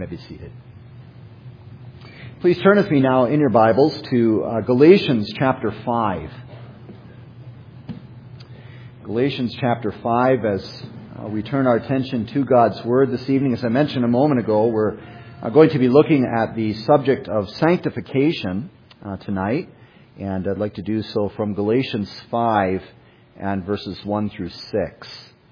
may be seated. Please turn with me now in your Bibles to Galatians chapter 5. Galatians chapter 5, as we turn our attention to God's Word this evening. As I mentioned a moment ago, we're going to be looking at the subject of sanctification tonight. And I'd like to do so from Galatians 5 and verses 1 through 6.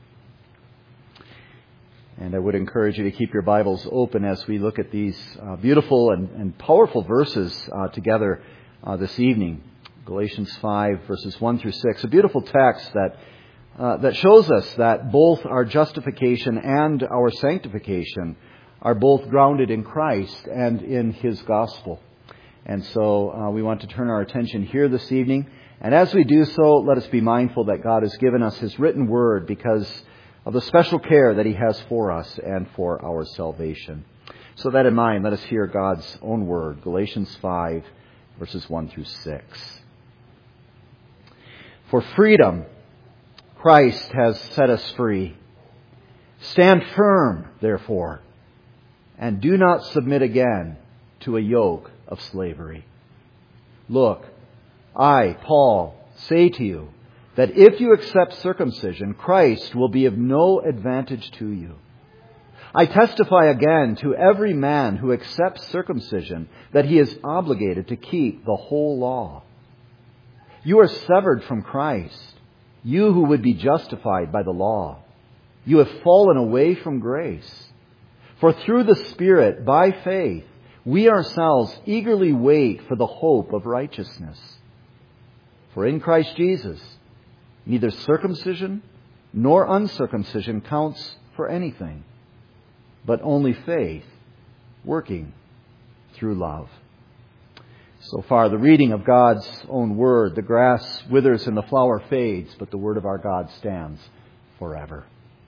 And I would encourage you to keep your Bibles open as we look at these beautiful and powerful verses together this evening. Galatians 5, verses 1 through 6. A beautiful text that shows us that both our justification and our sanctification are both grounded in Christ and in His gospel. And so we want to turn our attention here this evening. And as we do so, let us be mindful that God has given us His written word because of the special care that He has for us and for our salvation. So that in mind, let us hear God's own word. Galatians 5, verses 1 through 6. For freedom, Christ has set us free. Stand firm, therefore, and do not submit again to a yoke of slavery. Look, I, Paul, say to you that if you accept circumcision, Christ will be of no advantage to you. I testify again to every man who accepts circumcision that he is obligated to keep the whole law. You are severed from Christ, you who would be justified by the law. You have fallen away from grace. For through the Spirit, by faith, we ourselves eagerly wait for the hope of righteousness. For in Christ Jesus, neither circumcision nor uncircumcision counts for anything, but only faith working through love. So far, the reading of God's own word. The grass withers and the flower fades, but the word of our God stands forever.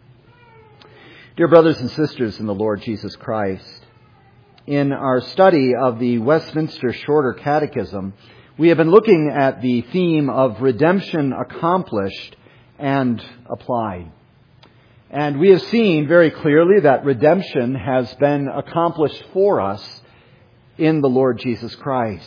Dear brothers and sisters in the Lord Jesus Christ, in our study of the Westminster Shorter Catechism, we have been looking at the theme of redemption accomplished and applied. And we have seen very clearly that redemption has been accomplished for us in the Lord Jesus Christ.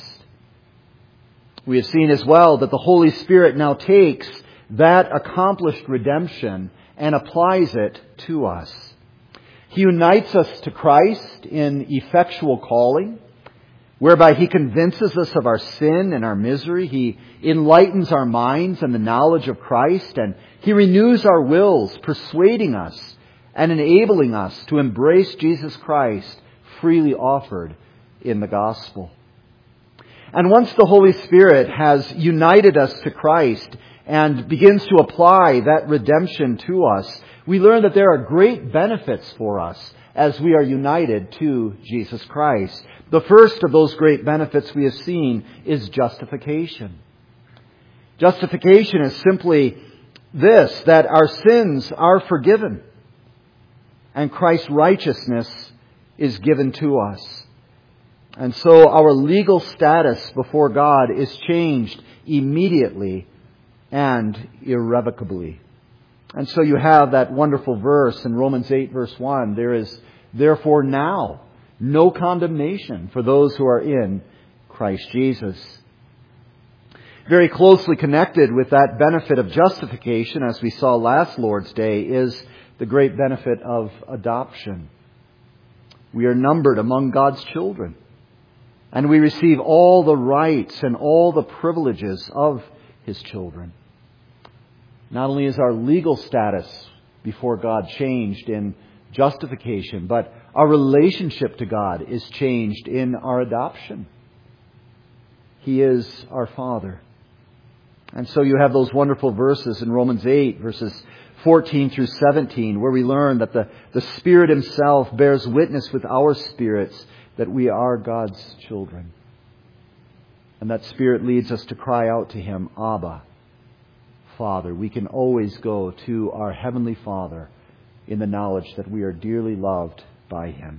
We have seen as well that the Holy Spirit now takes that accomplished redemption and applies it to us. He unites us to Christ in effectual calling, whereby He convinces us of our sin and our misery. He enlightens our minds and the knowledge of Christ, and He renews our wills, persuading us and enabling us to embrace Jesus Christ freely offered in the gospel. And once the Holy Spirit has united us to Christ and begins to apply that redemption to us, we learn that there are great benefits for us as we are united to Jesus Christ. The first of those great benefits we have seen is justification. Justification is simply this, that our sins are forgiven and Christ's righteousness is given to us. And so our legal status before God is changed immediately and irrevocably. And so you have that wonderful verse in Romans 8, verse 1. There is therefore now no condemnation for those who are in Christ Jesus. Very closely connected with that benefit of justification, as we saw last Lord's Day, is the great benefit of adoption. We are numbered among God's children, and we receive all the rights and all the privileges of His children. Not only is our legal status before God changed in justification, but our relationship to God is changed in our adoption. He is our Father. And so you have those wonderful verses in Romans 8, verses 14 through 17, where we learn that the Spirit Himself bears witness with our spirits that we are God's children. And that Spirit leads us to cry out to Him, Abba, Father. We can always go to our Heavenly Father in the knowledge that we are dearly loved by Him.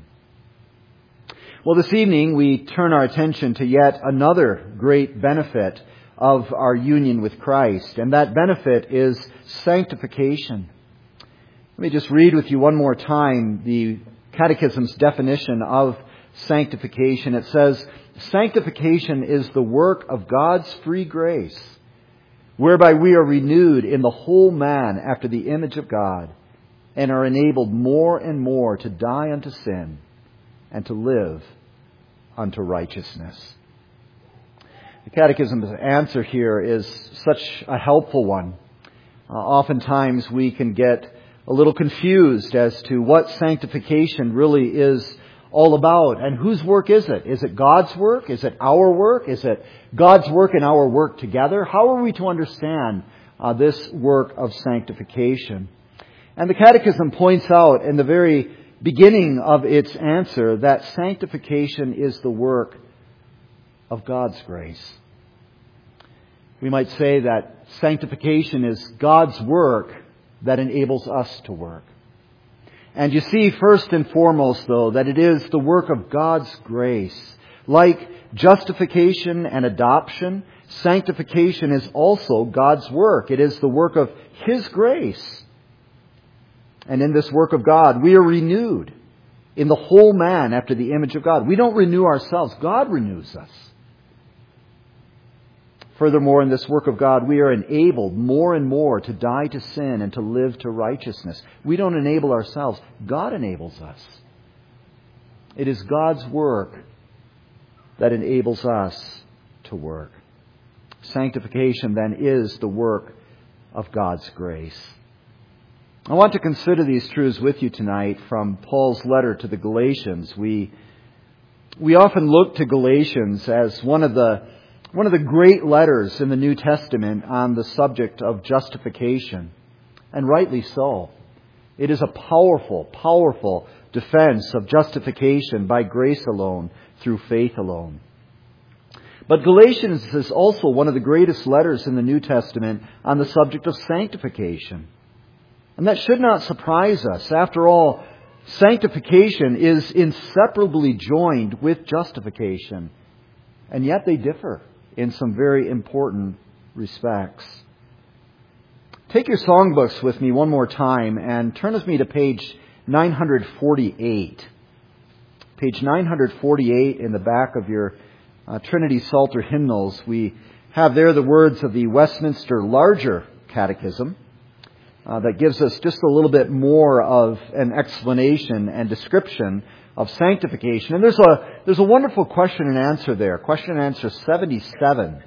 Well, this evening we turn our attention to yet another great benefit of our union with Christ, and that benefit is sanctification. Let me just read with you one more time the Catechism's definition of sanctification. It says, sanctification is the work of God's free grace, whereby we are renewed in the whole man after the image of God, and are enabled more and more to die unto sin and to live unto righteousness. The Catechism's answer here is such a helpful one. Oftentimes we can get a little confused as to what sanctification really is all about. And whose work is it? Is it God's work? Is it our work? Is it God's work and our work together? How are we to understand this work of sanctification? And the Catechism points out in the very beginning of its answer that sanctification is the work of God's grace. We might say that sanctification is God's work that enables us to work. And you see, first and foremost, though, that it is the work of God's grace. Like justification and adoption, sanctification is also God's work. It is the work of His grace. And in this work of God, we are renewed in the whole man after the image of God. We don't renew ourselves. God renews us. Furthermore, in this work of God, we are enabled more and more to die to sin and to live to righteousness. We don't enable ourselves. God enables us. It is God's work that enables us to work. Sanctification, then, is the work of God's grace. I want to consider these truths with you tonight from Paul's letter to the Galatians. We often look to Galatians as one of the great letters in the New Testament on the subject of justification, and rightly so. It is a powerful, powerful defense of justification by grace alone, through faith alone. But Galatians is also one of the greatest letters in the New Testament on the subject of sanctification. And that should not surprise us. After all, sanctification is inseparably joined with justification, and yet they differ in some very important respects. Take your songbooks with me one more time and turn with me to page 948. Page 948 in the back of your Trinity Psalter hymnals. We have there the words of the Westminster Larger Catechism that gives us just a little bit more of an explanation and description of sanctification. And there's a wonderful question and answer there. Question and answer 77,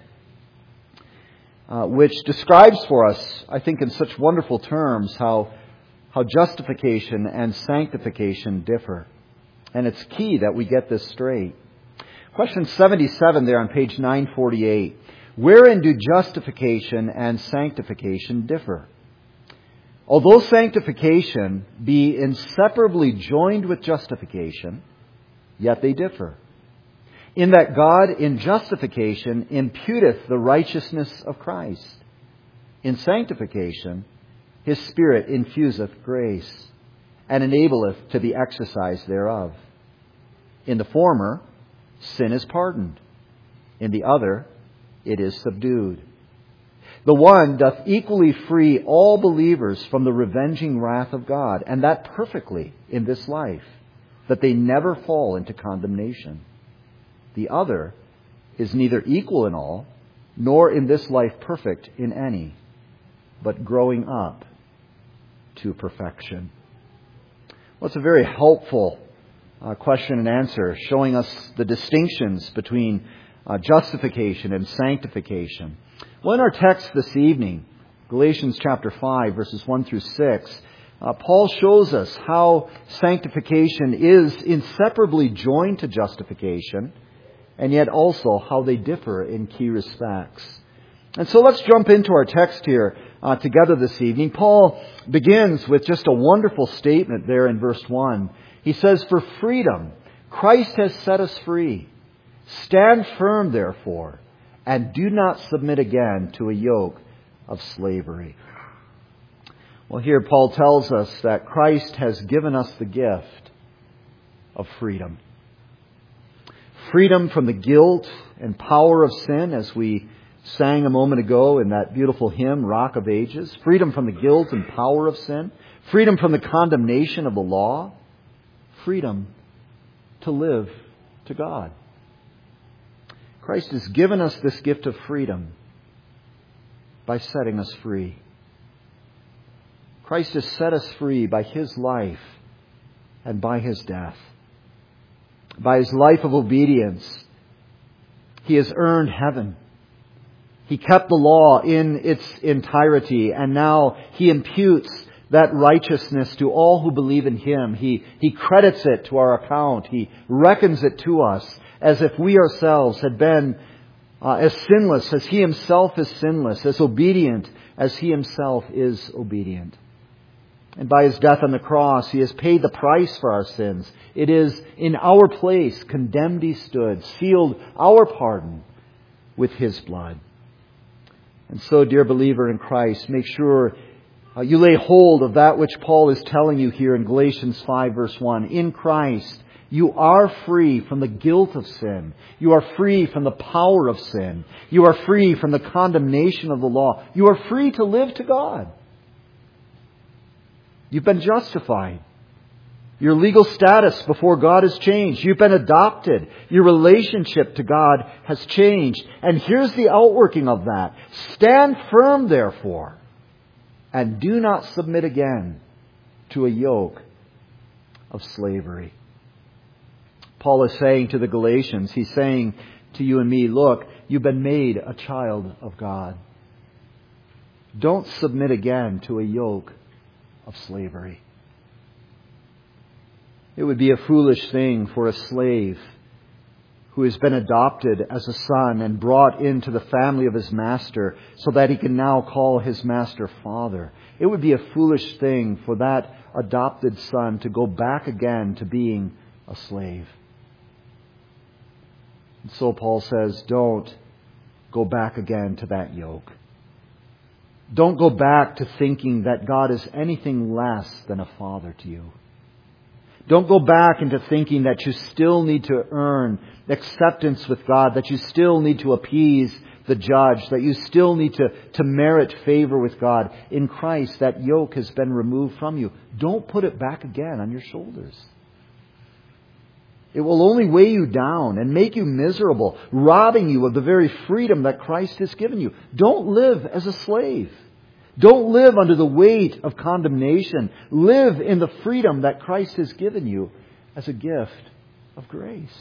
which describes for us, I think in such wonderful terms, how justification and sanctification differ. And it's key that we get this straight. Question 77 there on page 948. Wherein do justification and sanctification differ? Although sanctification be inseparably joined with justification, yet they differ. In that God in justification imputeth the righteousness of Christ. In sanctification, His Spirit infuseth grace, and enableth to the exercise thereof. In the former, sin is pardoned. In the other, it is subdued. The one doth equally free all believers from the revenging wrath of God, and that perfectly in this life, that they never fall into condemnation. The other is neither equal in all, nor in this life perfect in any, but growing up to perfection. Well, it's a very helpful question and answer, showing us the distinctions between justification and sanctification. Well, in our text this evening, Galatians chapter 5, verses 1 through 6, Paul shows us how sanctification is inseparably joined to justification, and yet also how they differ in key respects. And so let's jump into our text here together this evening. Paul begins with just a wonderful statement there in verse 1. He says, "For freedom, Christ has set us free. Stand firm, therefore, and do not submit again to a yoke of slavery." Well, here Paul tells us that Christ has given us the gift of freedom. Freedom from the guilt and power of sin, as we sang a moment ago in that beautiful hymn, Rock of Ages. Freedom from the guilt and power of sin. Freedom from the condemnation of the law. freedom to live to God. Christ has given us this gift of freedom by setting us free. Christ has set us free by His life and by His death. By His life of obedience, He has earned heaven. He kept the law in its entirety, and now He imputes that righteousness to all who believe in Him. He credits it to our account. He reckons it to us as if we ourselves had been as sinless as He Himself is sinless, as obedient as He Himself is obedient. And by His death on the cross, He has paid the price for our sins. It is in our place, condemned He stood, sealed our pardon with His blood. And so, dear believer in Christ, make sure you lay hold of that which Paul is telling you here in Galatians 5 verse 1. In Christ, you are free from the guilt of sin. You are free from the power of sin. You are free from the condemnation of the law. You are free to live to God. You've been justified. Your legal status before God has changed. You've been adopted. Your relationship to God has changed. And here's the outworking of that. Stand firm, therefore, and do not submit again to a yoke of slavery. Paul is saying to the Galatians, he's saying to you and me, look, you've been made a child of God. Don't submit again to a yoke of slavery. It would be a foolish thing for a slave who has been adopted as a son and brought into the family of his master so that he can now call his master father. It would be a foolish thing for that adopted son to go back again to being a slave. And so Paul says, don't go back again to that yoke. Don't go back to thinking that God is anything less than a father to you. Don't go back into thinking that you still need to earn acceptance with God, that you still need to appease the judge, that you still need to merit favor with God. In Christ, that yoke has been removed from you. Don't put it back again on your shoulders. It will only weigh you down and make you miserable, robbing you of the very freedom that Christ has given you. Don't live as a slave. Don't live under the weight of condemnation. Live in the freedom that Christ has given you as a gift of grace.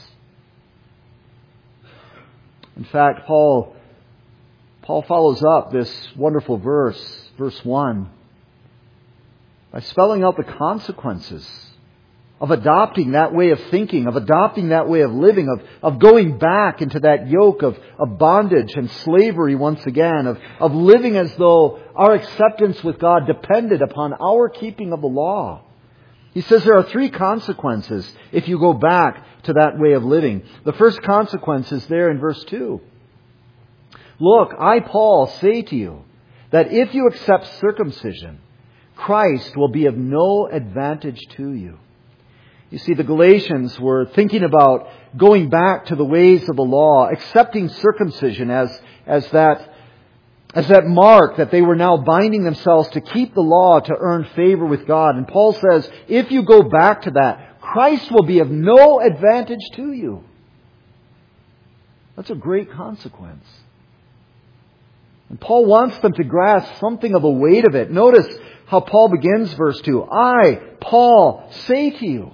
In fact, Paul follows up this wonderful verse 1, by spelling out the consequences of adopting that way of thinking, of adopting that way of living, of going back into that yoke of bondage and slavery once again, of living as though our acceptance with God depended upon our keeping of the law. He says there are 3 consequences if you go back to that way of living. The first consequence is there in verse 2. Look, I, Paul, say to you that if you accept circumcision, Christ will be of no advantage to you. You see, the Galatians were thinking about going back to the ways of the law, accepting circumcision as that mark that they were now binding themselves to keep the law to earn favor with God. And Paul says, if you go back to that, Christ will be of no advantage to you. That's a great consequence. And Paul wants them to grasp something of the weight of it. Notice how Paul begins verse 2. I, Paul, say to you.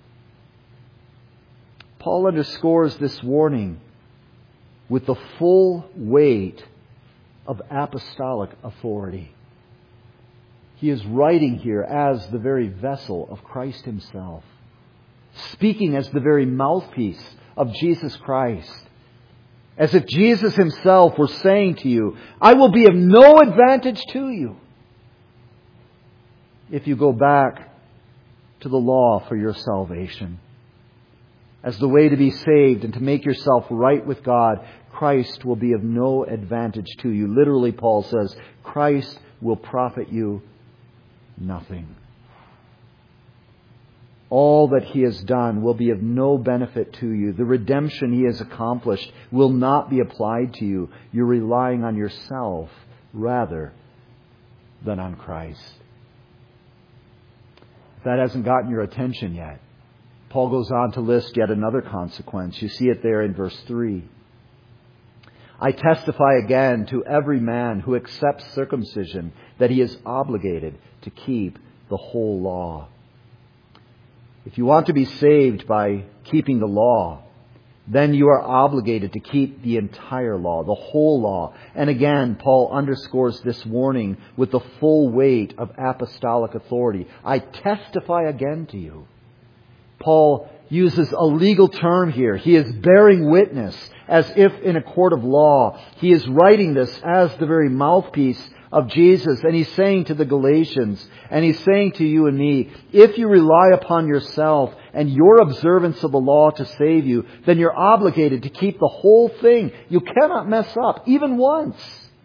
Paul underscores this warning with the full weight of apostolic authority. He is writing here as the very vessel of Christ Himself, speaking as the very mouthpiece of Jesus Christ, as if Jesus Himself were saying to you, I will be of no advantage to you if you go back to the law for your salvation. As the way to be saved and to make yourself right with God, Christ will be of no advantage to you. Literally, Paul says, Christ will profit you nothing. All that He has done will be of no benefit to you. The redemption He has accomplished will not be applied to you. You're relying on yourself rather than on Christ. If that hasn't gotten your attention yet, Paul goes on to list yet another consequence. You see it there in verse 3. I testify again to every man who accepts circumcision that he is obligated to keep the whole law. If you want to be saved by keeping the law, then you are obligated to keep the entire law, the whole law. And again, Paul underscores this warning with the full weight of apostolic authority. I testify again to you. Paul uses a legal term here. He is bearing witness as if in a court of law. He is writing this as the very mouthpiece of Jesus. And he's saying to the Galatians, and he's saying to you and me, if you rely upon yourself and your observance of the law to save you, then you're obligated to keep the whole thing. You cannot mess up, even once.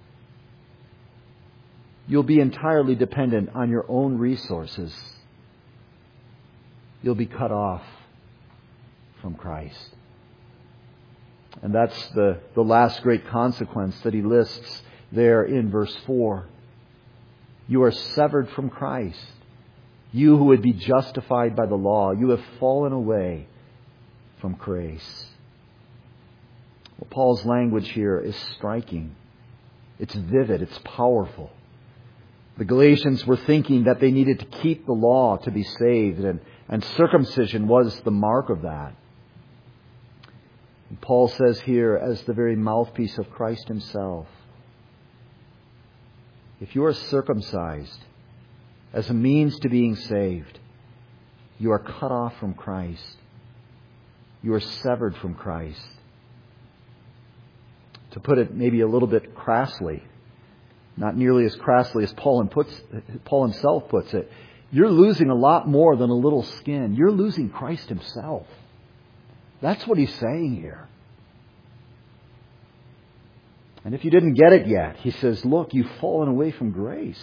You'll be entirely dependent on your own resources. You'll be cut off from Christ. And that's the last great consequence that he lists there in verse 4. You are severed from Christ. You who would be justified by the law, you have fallen away from grace. Well, Paul's language here is striking. It's vivid. It's powerful. The Galatians were thinking that they needed to keep the law to be saved, and circumcision was the mark of that. And Paul says here, as the very mouthpiece of Christ himself, if you are circumcised as a means to being saved, you are cut off from Christ. You are severed from Christ. To put it maybe a little bit crassly, not nearly as crassly as Paul himself puts it, you're losing a lot more than a little skin. You're losing Christ himself. That's what he's saying here. And if you didn't get it yet, he says, look, you've fallen away from grace.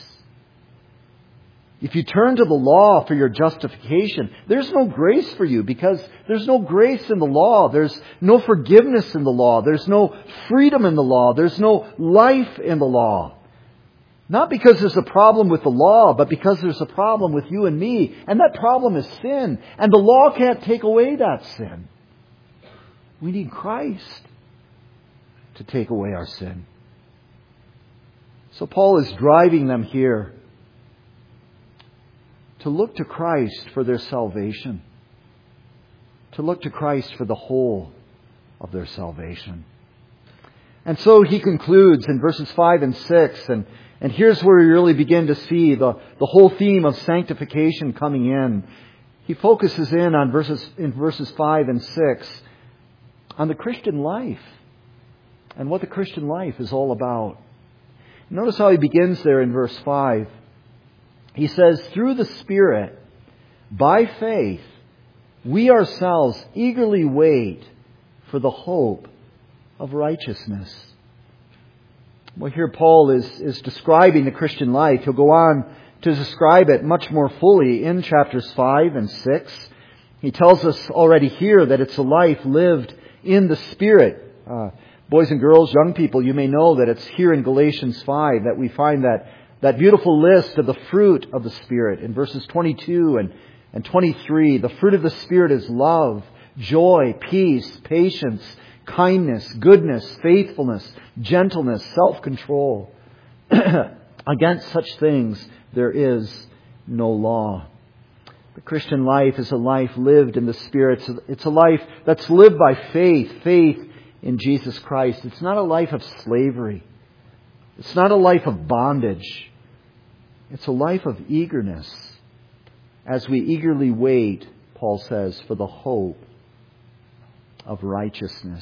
If you turn to the law for your justification, there's no grace for you because there's no grace in the law. There's no forgiveness in the law. There's no freedom in the law. There's no life in the law. Not because there's a problem with the law, but because there's a problem with you and me. And that problem is sin. And the law can't take away that sin. We need Christ to take away our sin. So Paul is driving them here to look to Christ for their salvation. To look to Christ for the whole of their salvation. And so he concludes in verses 5 and 6, and here's where we really begin to see the whole theme of sanctification coming in. He focuses in on verses 5 and 6 on the Christian life and what the Christian life is all about. Notice how he begins there in verse 5. He says, through the Spirit, by faith, we ourselves eagerly wait for the hope of righteousness. Well, here Paul is describing the Christian life. He'll go on to describe it much more fully in chapters 5 and 6. He tells us already here that it's a life lived in the Spirit. Boys and girls, young people, you may know that it's here in Galatians 5 that we find that beautiful list of the fruit of the Spirit in verses 22 and 23. The fruit of the Spirit is love, joy, peace, patience, kindness, goodness, faithfulness, gentleness, self-control. Against such things there is no law. The Christian life is a life lived in the Spirit. It's a life that's lived by faith in Jesus Christ. It's not a life of slavery. It's not a life of bondage. It's a life of eagerness as we eagerly wait, Paul says, for the hope of righteousness.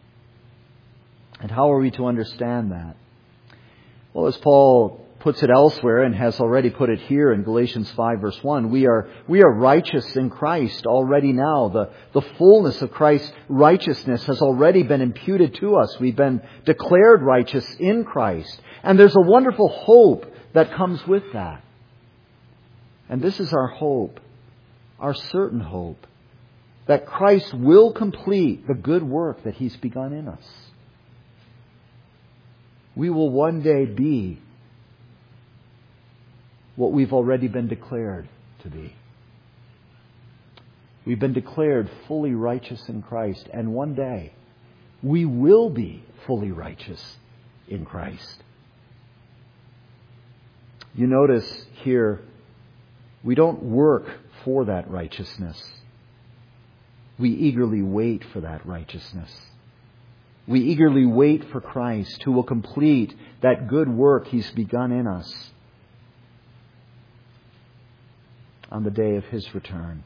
And how are we to understand that? Well, as Paul puts it elsewhere and has already put it here in Galatians 5 verse 1, we are righteous in Christ already now. The fullness of Christ's righteousness has already been imputed to us. We've been declared righteous in Christ. And there's a wonderful hope that comes with that. And this is our hope, our certain hope, that Christ will complete the good work that He's begun in us. We will one day be what we've already been declared to be. We've been declared fully righteous in Christ, and one day we will be fully righteous in Christ. You notice here, we don't work for that righteousness. We eagerly wait for that righteousness. We eagerly wait for Christ, who will complete that good work He's begun in us on the day of His return.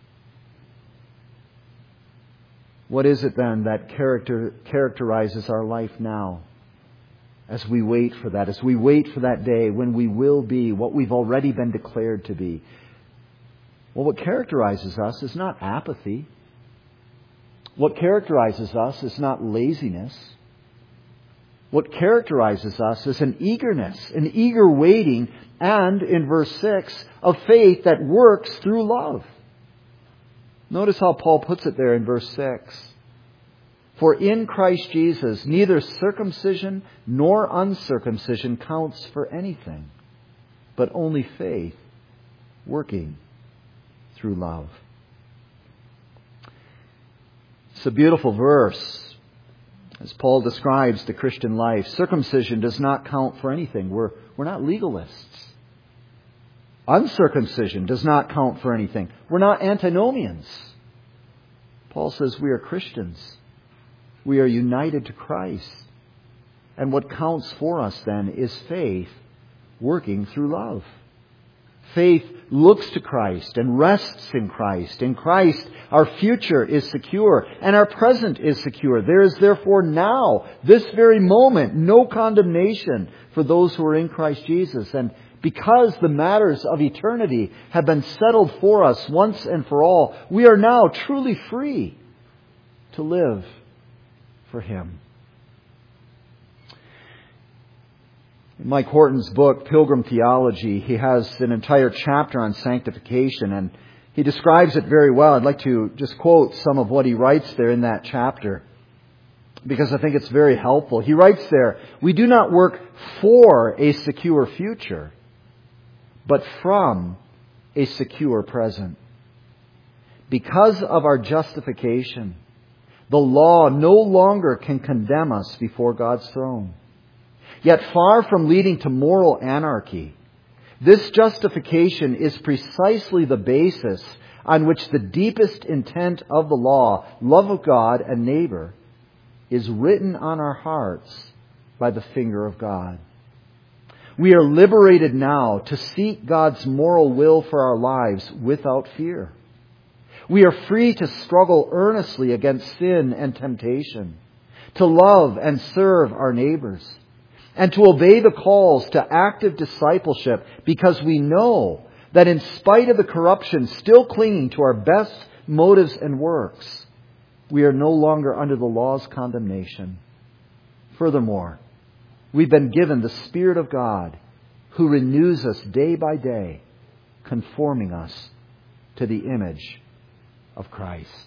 What is it then that characterizes our life now as we wait for that, as we wait for that day when we will be what we've already been declared to be? Well, what characterizes us is not apathy. What characterizes us is not laziness. What characterizes us is an eagerness, an eager waiting, and, in verse 6, of faith that works through love. Notice how Paul puts it there in verse 6. For in Christ Jesus, neither circumcision nor uncircumcision counts for anything, but only faith working through love. It's a beautiful verse as Paul describes the Christian life. Circumcision does not count for anything. We're not legalists. Uncircumcision does not count for anything. We're not antinomians. Paul says we are Christians. We are united to Christ. And what counts for us then is faith working through love. Faith looks to Christ and rests in Christ. In Christ, our future is secure and our present is secure. There is therefore now, this very moment, no condemnation for those who are in Christ Jesus. And because the matters of eternity have been settled for us once and for all, we are now truly free to live for Him. In Mike Horton's book, Pilgrim Theology, he has an entire chapter on sanctification, and he describes it very well. I'd like to just quote some of what he writes there in that chapter, because I think it's very helpful. He writes there, "We do not work for a secure future, but from a secure present. Because of our justification, the law no longer can condemn us before God's throne. Yet far from leading to moral anarchy, this justification is precisely the basis on which the deepest intent of the law, love of God and neighbor, is written on our hearts by the finger of God. We are liberated now to seek God's moral will for our lives without fear. We are free to struggle earnestly against sin and temptation, to love and serve our neighbors, and to obey the calls to active discipleship, because we know that in spite of the corruption still clinging to our best motives and works, we are no longer under the law's condemnation. Furthermore, we've been given the Spirit of God, who renews us day by day, conforming us to the image of Christ."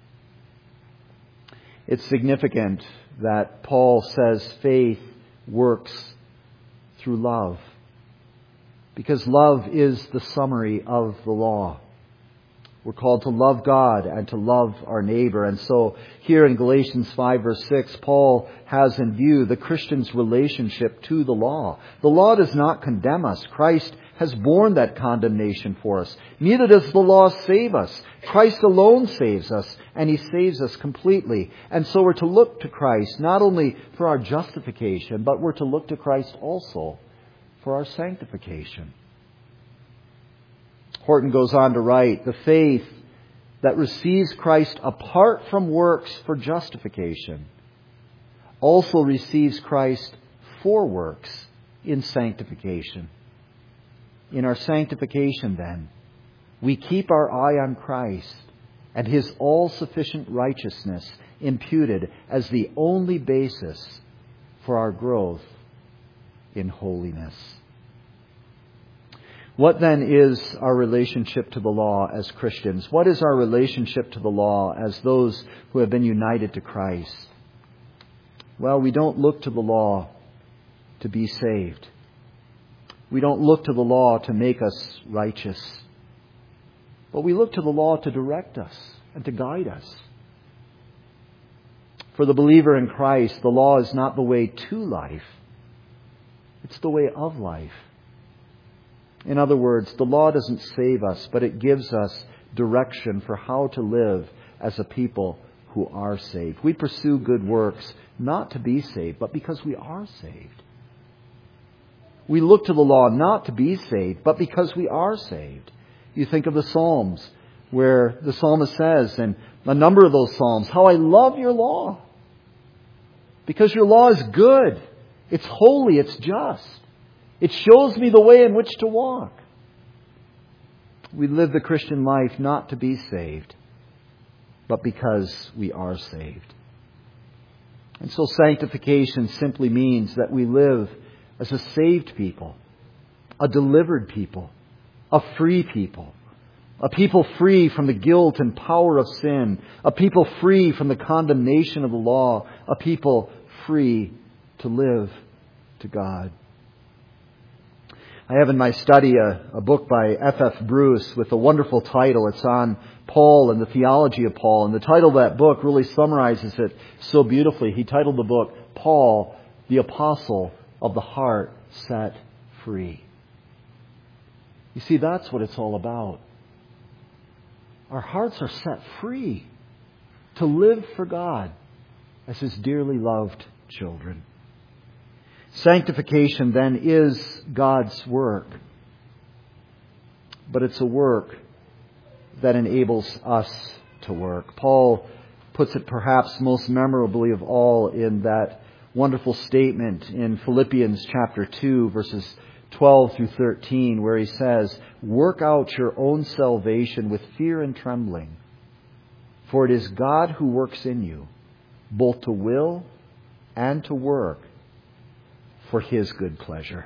It's significant that Paul says faith works through love, because love is the summary of the law. We're called to love God and to love our neighbor. And so here in Galatians 5 verse 6, Paul has in view the Christian's relationship to the law. The law does not condemn us. Christ has borne that condemnation for us. Neither does the law save us. Christ alone saves us, and He saves us completely. And so we're to look to Christ not only for our justification, but we're to look to Christ also for our sanctification. Horton goes on to write, "The faith that receives Christ apart from works for justification also receives Christ for works in sanctification." In our sanctification, then, we keep our eye on Christ and His all-sufficient righteousness imputed as the only basis for our growth in holiness. What then is our relationship to the law as Christians? What is our relationship to the law as those who have been united to Christ? Well, we don't look to the law to be saved. We don't look to the law to make us righteous. But we look to the law to direct us and to guide us. For the believer in Christ, the law is not the way to life. It's the way of life. In other words, the law doesn't save us, but it gives us direction for how to live as a people who are saved. We pursue good works not to be saved, but because we are saved. We look to the law not to be saved, but because we are saved. You think of the Psalms, where the psalmist says, in a number of those Psalms, how I love your law. Because your law is good. It's holy. It's just. It shows me the way in which to walk. We live the Christian life not to be saved, but because we are saved. And so sanctification simply means that we live as a saved people, a delivered people, a free people, a people free from the guilt and power of sin, a people free from the condemnation of the law, a people free to live to God. I have in my study a book by F.F. Bruce with a wonderful title. It's on Paul and the theology of Paul. And the title of that book really summarizes it so beautifully. He titled the book, Paul, the Apostle of the Heart Set Free. You see, that's what it's all about. Our hearts are set free to live for God as His dearly loved children. Sanctification, then, is God's work. But it's a work that enables us to work. Paul puts it perhaps most memorably of all in that wonderful statement in Philippians chapter 2, verses 12 through 13, where he says, "Work out your own salvation with fear and trembling, for it is God who works in you, both to will and to work for His good pleasure."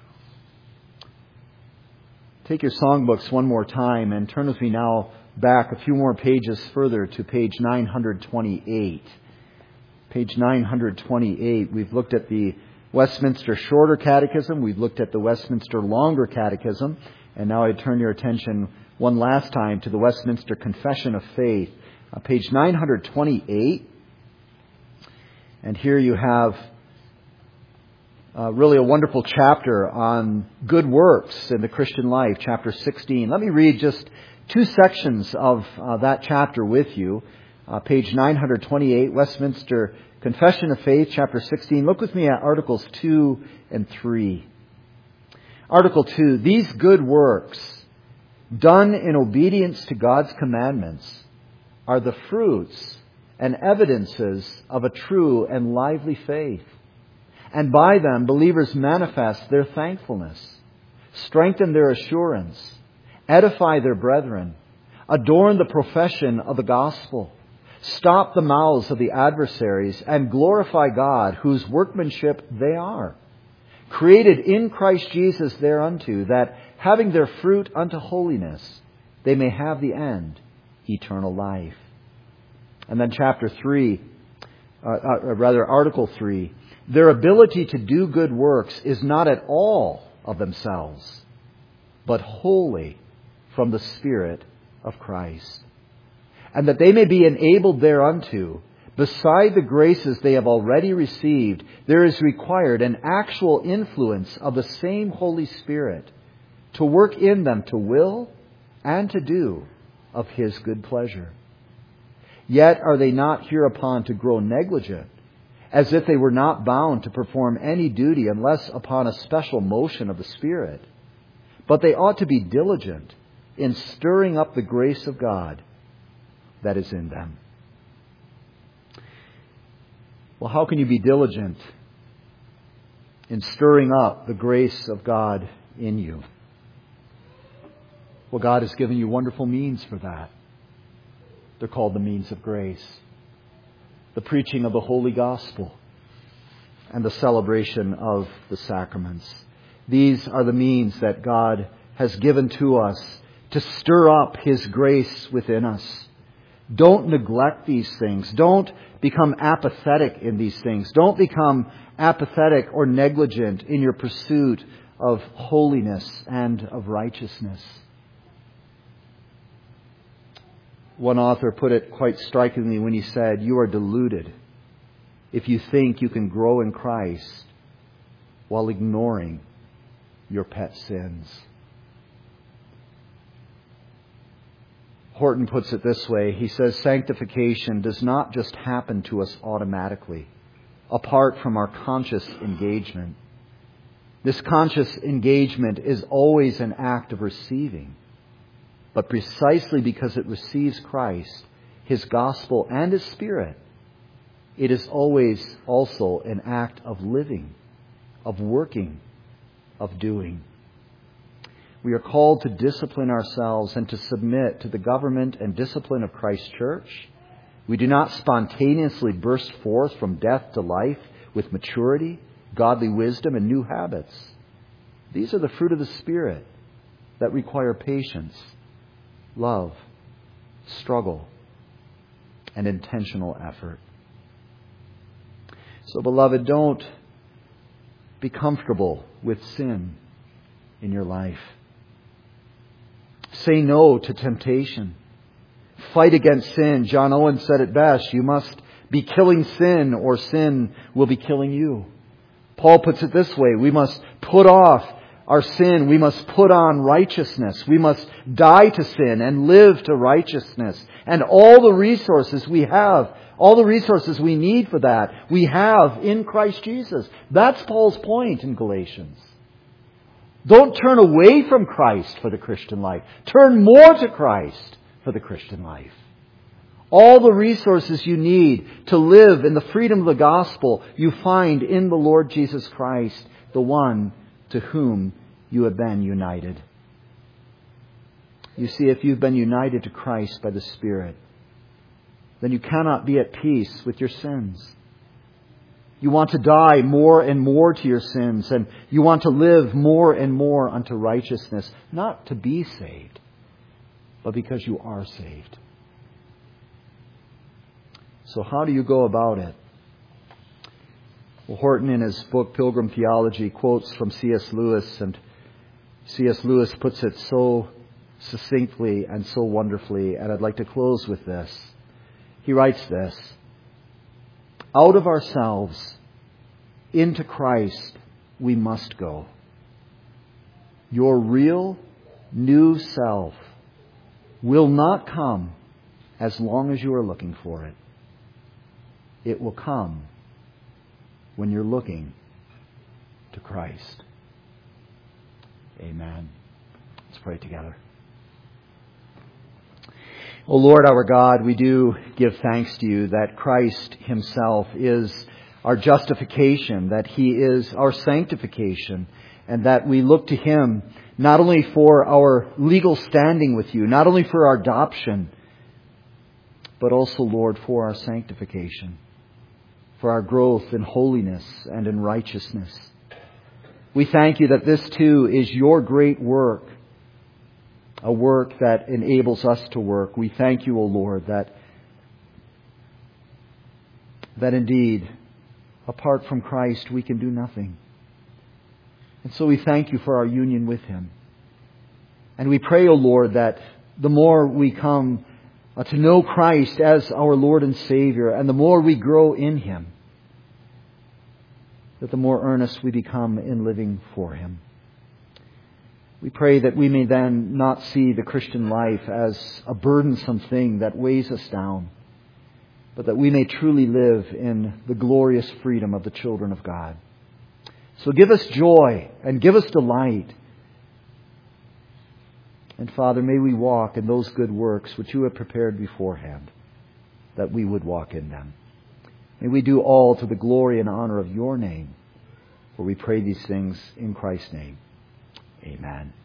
Take your songbooks one more time and turn with me now back a few more pages further to page 928. Page 928. We've looked at the Westminster Shorter Catechism. We've looked at the Westminster Longer Catechism. And now I turn your attention one last time to the Westminster Confession of Faith. Page 928. And here you have really a wonderful chapter on good works in the Christian life, chapter 16. Let me read just two sections of that chapter with you. Page 928, Westminster Confession of Faith, chapter 16. Look with me at Articles 2 and 3. Article 2, these good works, done in obedience to God's commandments, are the fruits and evidences of a true and lively faith. And by them, believers manifest their thankfulness, strengthen their assurance, edify their brethren, adorn the profession of the gospel, stop the mouths of the adversaries, and glorify God, whose workmanship they are, created in Christ Jesus thereunto, that having their fruit unto holiness, they may have the end, eternal life. And then Article 3, their ability to do good works is not at all of themselves, but wholly from the Spirit of Christ. And that they may be enabled thereunto, beside the graces they have already received, there is required an actual influence of the same Holy Spirit to work in them to will and to do of His good pleasure. Yet are they not hereupon to grow negligent, as if they were not bound to perform any duty unless upon a special motion of the Spirit. But they ought to be diligent in stirring up the grace of God that is in them. Well, how can you be diligent in stirring up the grace of God in you? Well, God has given you wonderful means for that. They're called the means of grace. The preaching of the Holy Gospel, and the celebration of the sacraments. These are the means that God has given to us to stir up His grace within us. Don't neglect these things. Don't become apathetic in these things. Don't become apathetic or negligent in your pursuit of holiness and of righteousness. One author put it quite strikingly when he said, "You are deluded if you think you can grow in Christ while ignoring your pet sins." Horton puts it this way. He says, sanctification does not just happen to us automatically, apart from our conscious engagement. This conscious engagement is always an act of receiving. But precisely because it receives Christ, His gospel, and His Spirit, it is always also an act of living, of working, of doing. We are called to discipline ourselves and to submit to the government and discipline of Christ's church. We do not spontaneously burst forth from death to life with maturity, godly wisdom, and new habits. These are the fruit of the Spirit that require patience, love, struggle, and intentional effort. So, beloved, don't be comfortable with sin in your life. Say no to temptation. Fight against sin. John Owen said it best. You must be killing sin or sin will be killing you. Paul puts it this way. We must put off our sin. We must put on righteousness. We must die to sin and live to righteousness. And all the resources we have, all the resources we need for that, we have in Christ Jesus. That's Paul's point in Galatians. Don't turn away from Christ for the Christian life. Turn more to Christ for the Christian life. All the resources you need to live in the freedom of the gospel you find in the Lord Jesus Christ, the one to whom you have been united. You see, if you've been united to Christ by the Spirit, then you cannot be at peace with your sins. You want to die more and more to your sins, and you want to live more and more unto righteousness, not to be saved, but because you are saved. So how do you go about it? Well, Horton, in his book Pilgrim Theology, quotes from C.S. Lewis, and C.S. Lewis puts it so succinctly and so wonderfully, and I'd like to close with this. He writes this: out of ourselves into Christ we must go. Your real new self will not come as long as you are looking for it. It will come when you're looking to Christ. Amen. Let's pray together. O Lord our God, we do give thanks to you that Christ Himself is our justification, that He is our sanctification, and that we look to Him not only for our legal standing with you, not only for our adoption, but also, Lord, for our sanctification, for our growth in holiness and in righteousness. We thank you that this too is your great work, a work that enables us to work. We thank you, O Lord, that indeed, apart from Christ, we can do nothing. And so we thank you for our union with Him. And we pray, O Lord, that the more we come to know Christ as our Lord and Savior, and the more we grow in Him, that the more earnest we become in living for Him. We pray that we may then not see the Christian life as a burdensome thing that weighs us down, but that we may truly live in the glorious freedom of the children of God. So give us joy and give us delight. And Father, may we walk in those good works which you have prepared beforehand, that we would walk in them. May we do all to the glory and honor of your name. For we pray these things in Christ's name. Amen.